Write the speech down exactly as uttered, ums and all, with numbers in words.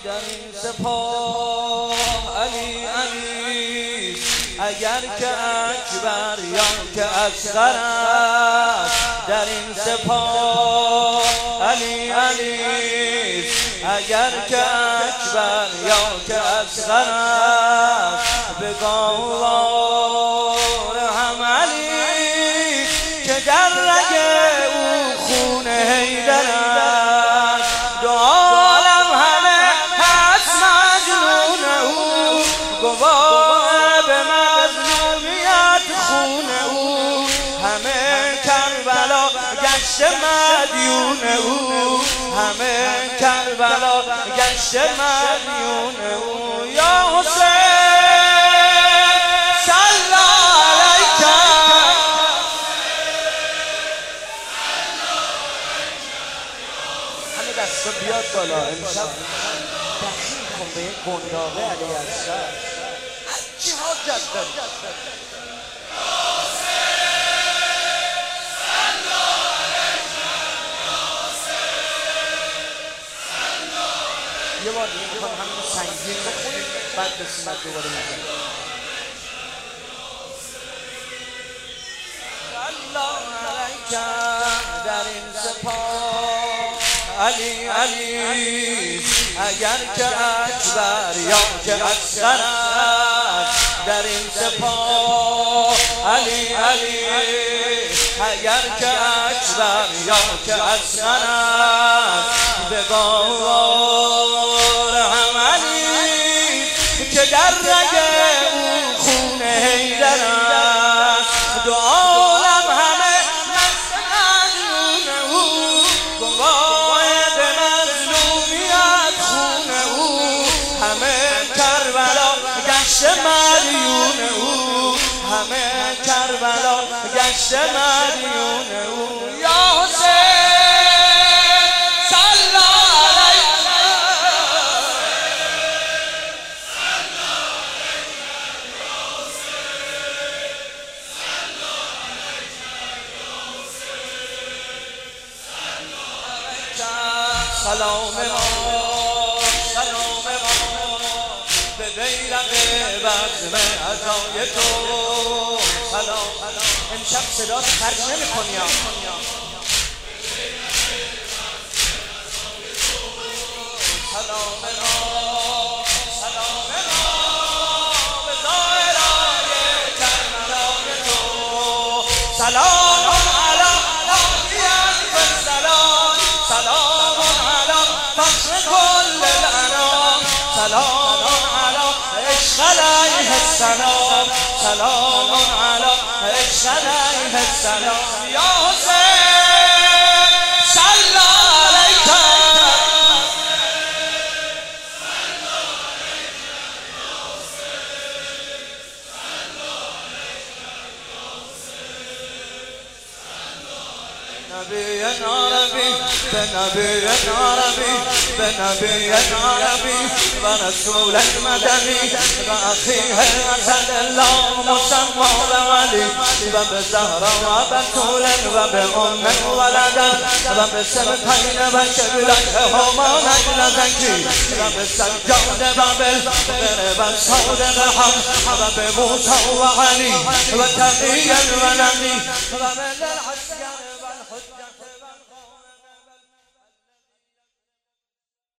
در این سپاه علی علی، اگر که اکبر یا که اصغر است. در این سپاه علی علی، اگر که اکبر یا که اصغر است. به گاوار هم علی که در رگ او خون حیدر است. دو عالم همه هست مجنون او، گواه به مظلومیت خون او. همه کربلا گشت مدیون او، همه کربلا گشت مدیون او. یا حسین صلی علیک، همه دستا بیاد بالا. امشب دخیل کن به یک گنداوه علی اکبر، هرچی حاجت داری. یه بار دیگه میخوام همین سنگین بخونیم، بعد بسیمت دوباره میزنیم. الله علیک در این سپاه علی علی، اگر که اکبر یا که اصغر است. در این سپاه علی علی، اگر که اکبر یا که اصغر است. به گاوار هم علی که در رگ او خون حیدر است. دو عالم همه مجنون او، گواه به مظلومیت خون او. همه کربلا گشت مدیون او، همه کربلا گشت مدیون او. یا حسین سلام ما سلام ما به بیرق بزم عزای تو. سلام امشب صدا خرج نمی کنی. سلام ما سلام ما به ظاهرای کربلای تو. سلام علی نبیان و سلام، سلام فخر كل الأنام، سلام على عشق عليه السلام، سلام على عشق عليه السلام. يا حسين صلى عليك، نبي عربي بنبي عربي بنبي عربي ورسول مدني وأخيه أسد الله مسمى بولي وبزهرة وبتول وبأم ولدا وبسبتين وشبلتهما نجل زكي وبسجاد بابل وبالصود بحق وبموسى وعلي وتقيا ونبي ومن الحسن